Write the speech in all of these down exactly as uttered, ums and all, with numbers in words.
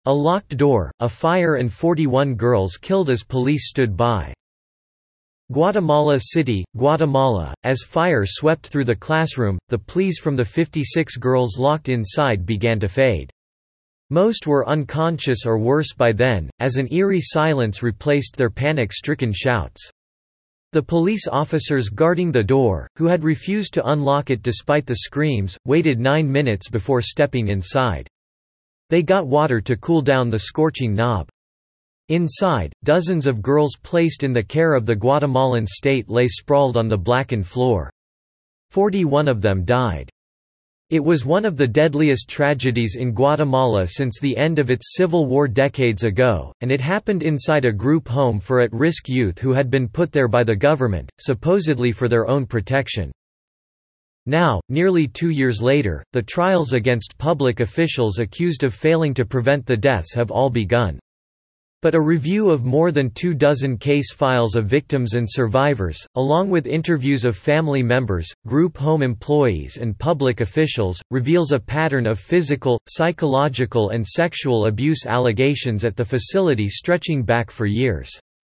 A locked door, a fire and forty-one girls killed as police stood by. Guatemala City, Guatemala. As fire swept through the classroom, the pleas from the fifty-six girls locked inside began to fade. Most were unconscious or worse by then, as an eerie silence replaced their panic-stricken shouts. The police officers guarding the door, who had refused to unlock it despite the screams, waited nine minutes before stepping inside. They got water to cool down the scorching knob. Inside, dozens of girls placed in the care of the Guatemalan state lay sprawled on the blackened floor. Forty-one of them died. It was one of the deadliest tragedies in Guatemala since the end of its civil war decades ago, and it happened inside a group home for at-risk youth who had been put there by the government, supposedly for their own protection. Now, nearly two years later, the trials against public officials accused of failing to prevent the deaths have all begun. But a review of more than two dozen case files of victims and survivors, along with interviews of family members, group home employees and public officials, reveals a pattern of physical, psychological and sexual abuse allegations at the facility stretching back for years.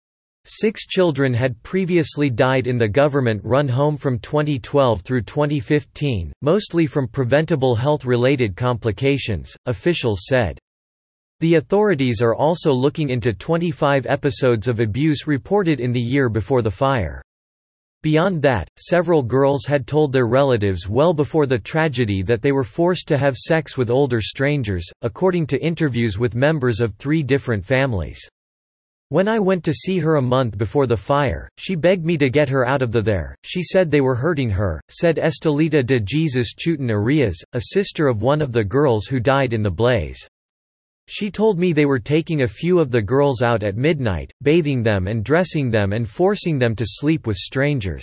Six children had previously died in the government-run home from twenty twelve through twenty fifteen, mostly from preventable health-related complications, officials said. The authorities are also looking into twenty-five episodes of abuse reported in the year before the fire. Beyond that, several girls had told their relatives well before the tragedy that they were forced to have sex with older strangers, according to interviews with members of three different families. When I went to see her a month before the fire, she begged me to get her out of the there, she said they were hurting her, said Estelita de Jesus Chutin Arias, a sister of one of the girls who died in the blaze. She told me they were taking a few of the girls out at midnight, bathing them and dressing them and forcing them to sleep with strangers.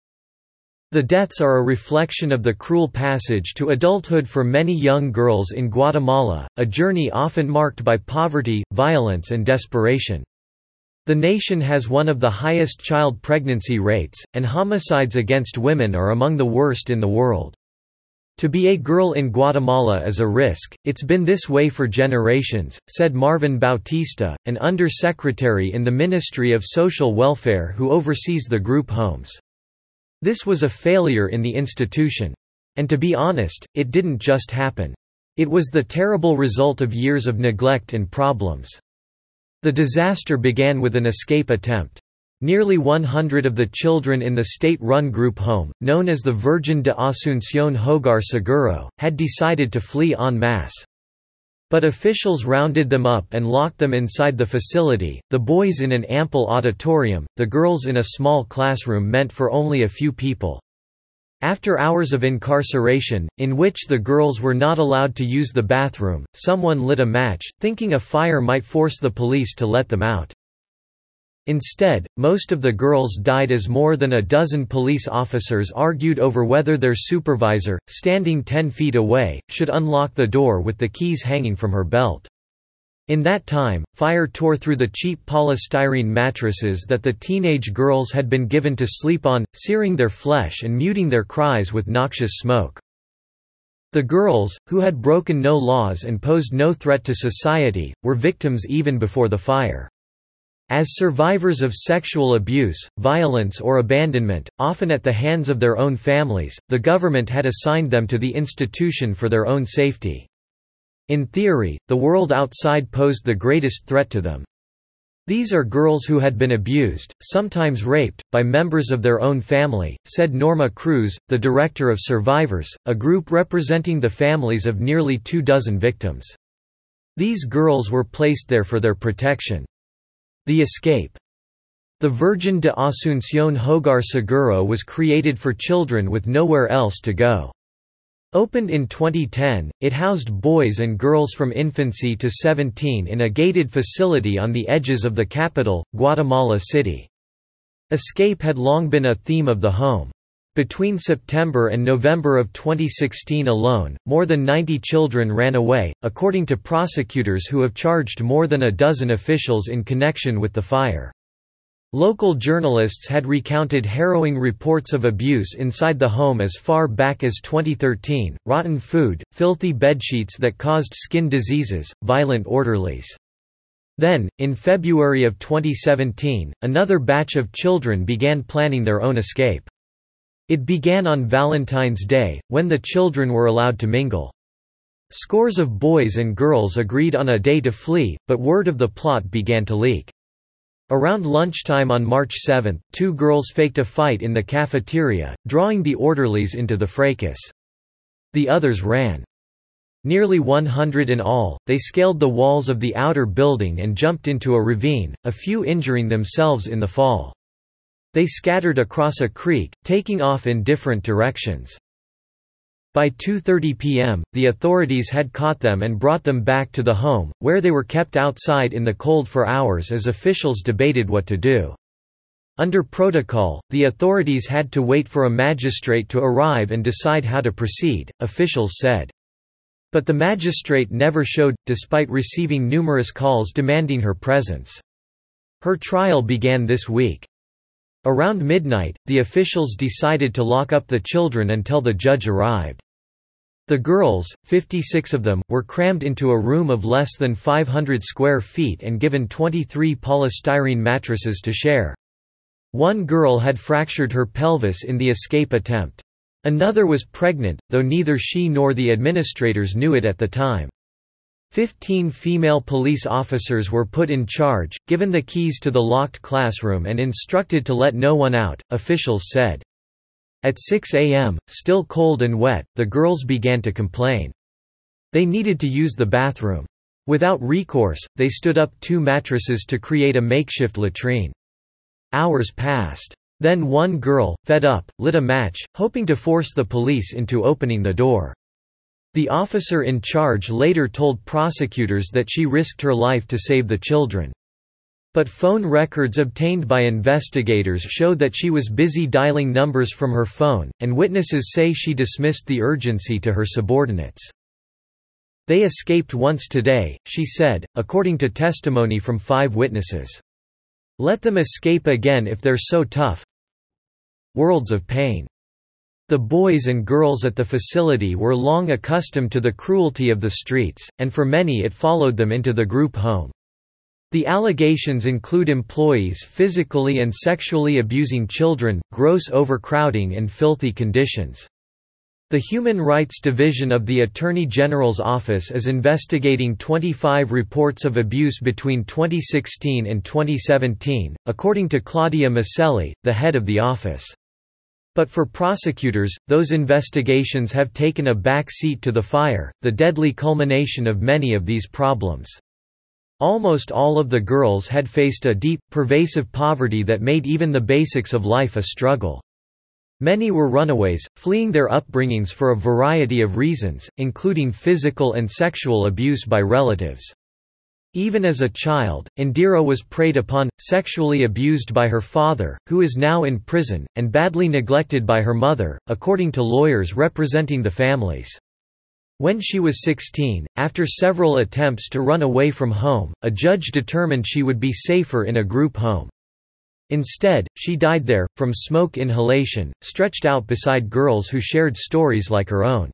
The deaths are a reflection of the cruel passage to adulthood for many young girls in Guatemala, a journey often marked by poverty, violence and desperation. The nation has one of the highest child pregnancy rates, and homicides against women are among the worst in the world. To be a girl in Guatemala is a risk, it's been this way for generations, said Marvin Bautista, an under-secretary in the Ministry of Social Welfare who oversees the group homes. This was a failure in the institution. And to be honest, it didn't just happen. It was the terrible result of years of neglect and problems. The disaster began with an escape attempt. Nearly one hundred of the children in the state-run group home, known as the Virgen de Asunción Hogar Seguro, had decided to flee en masse. But officials rounded them up and locked them inside the facility, the boys in an ample auditorium, the girls in a small classroom meant for only a few people. After hours of incarceration, in which the girls were not allowed to use the bathroom, someone lit a match, thinking a fire might force the police to let them out. Instead, most of the girls died as more than a dozen police officers argued over whether their supervisor, standing ten feet away, should unlock the door with the keys hanging from her belt. In that time, fire tore through the cheap polystyrene mattresses that the teenage girls had been given to sleep on, searing their flesh and muting their cries with noxious smoke. The girls, who had broken no laws and posed no threat to society, were victims even before the fire. As survivors of sexual abuse, violence or abandonment, often at the hands of their own families, the government had assigned them to the institution for their own safety. In theory, the world outside posed the greatest threat to them. These are girls who had been abused, sometimes raped, by members of their own family, said Norma Cruz, the director of Survivors, a group representing the families of nearly two dozen victims. These girls were placed there for their protection. The escape. The Virgen de Asunción Hogar Seguro was created for children with nowhere else to go. Opened in twenty ten, it housed boys and girls from infancy to seventeen in a gated facility on the edges of the capital, Guatemala City. Escape had long been a theme of the home. Between September and November of twenty sixteen alone, more than ninety children ran away, according to prosecutors who have charged more than a dozen officials in connection with the fire. Local journalists had recounted harrowing reports of abuse inside the home as far back as twenty thirteen, rotten food, filthy bedsheets that caused skin diseases, violent orderlies. Then, in February of twenty seventeen, another batch of children began planning their own escape. It began on Valentine's Day, when the children were allowed to mingle. Scores of boys and girls agreed on a day to flee, but word of the plot began to leak. Around lunchtime on March seventh, two girls faked a fight in the cafeteria, drawing the orderlies into the fracas. The others ran. Nearly one hundred in all, they scaled the walls of the outer building and jumped into a ravine, a few injuring themselves in the fall. They scattered across a creek, taking off in different directions. By two thirty p m, the authorities had caught them and brought them back to the home, where they were kept outside in the cold for hours as officials debated what to do. Under protocol, the authorities had to wait for a magistrate to arrive and decide how to proceed, officials said. But the magistrate never showed, despite receiving numerous calls demanding her presence. Her trial began this week. Around midnight, the officials decided to lock up the children until the judge arrived. The girls, fifty-six of them, were crammed into a room of less than five hundred square feet and given twenty-three polystyrene mattresses to share. One girl had fractured her pelvis in the escape attempt. Another was pregnant, though neither she nor the administrators knew it at the time. Fifteen female police officers were put in charge, given the keys to the locked classroom and instructed to let no one out, officials said. At six a m, still cold and wet, the girls began to complain. They needed to use the bathroom. Without recourse, they stood up two mattresses to create a makeshift latrine. Hours passed. Then one girl, fed up, lit a match, hoping to force the police into opening the door. The officer in charge later told prosecutors that she risked her life to save the children. But phone records obtained by investigators showed that she was busy dialing numbers from her phone, and witnesses say she dismissed the urgency to her subordinates. They escaped once today, she said, according to testimony from five witnesses. Let them escape again if they're so tough. Worlds of pain. The boys and girls at the facility were long accustomed to the cruelty of the streets, and for many it followed them into the group home. The allegations include employees physically and sexually abusing children, gross overcrowding and filthy conditions. The Human Rights Division of the Attorney General's Office is investigating twenty-five reports of abuse between twenty sixteen and twenty seventeen, according to Claudia Maselli, the head of the office. But for prosecutors, those investigations have taken a back seat to the fire, the deadly culmination of many of these problems. Almost all of the girls had faced a deep, pervasive poverty that made even the basics of life a struggle. Many were runaways, fleeing their upbringings for a variety of reasons, including physical and sexual abuse by relatives. Even as a child, Indira was preyed upon, sexually abused by her father, who is now in prison, and badly neglected by her mother, according to lawyers representing the families. When she was sixteen, after several attempts to run away from home, a judge determined she would be safer in a group home. Instead, she died there, from smoke inhalation, stretched out beside girls who shared stories like her own.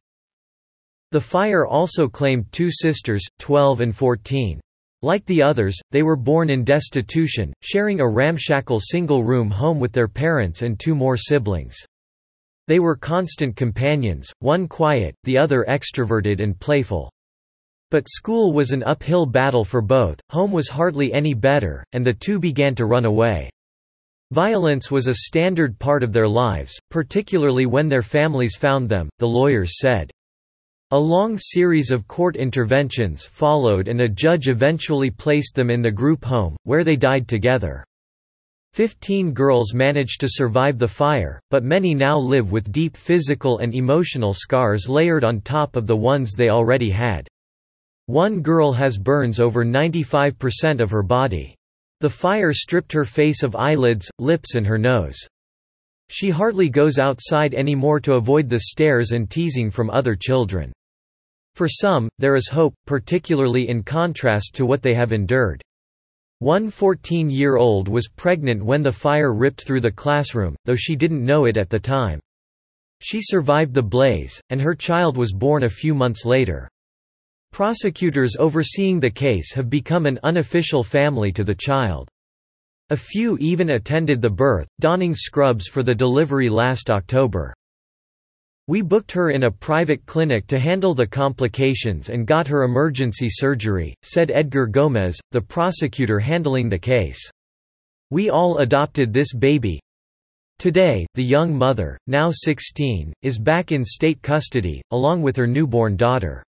The fire also claimed two sisters, twelve and fourteen. Like the others, they were born in destitution, sharing a ramshackle single-room home with their parents and two more siblings. They were constant companions, one quiet, the other extroverted and playful. But school was an uphill battle for both, home was hardly any better, and the two began to run away. Violence was a standard part of their lives, particularly when their families found them, the lawyers said. A long series of court interventions followed and a judge eventually placed them in the group home, where they died together. Fifteen girls managed to survive the fire, but many now live with deep physical and emotional scars layered on top of the ones they already had. One girl has burns over ninety-five percent of her body. The fire stripped her face of eyelids, lips and her nose. She hardly goes outside anymore to avoid the stares and teasing from other children. For some, there is hope, particularly in contrast to what they have endured. One fourteen-year-old was pregnant when the fire ripped through the classroom, though she didn't know it at the time. She survived the blaze, and her child was born a few months later. Prosecutors overseeing the case have become an unofficial family to the child. A few even attended the birth, donning scrubs for the delivery last October. "We booked her in a private clinic to handle the complications and got her emergency surgery," said Edgar Gomez, the prosecutor handling the case. "We all adopted this baby." Today, the young mother, now sixteen, is back in state custody, along with her newborn daughter.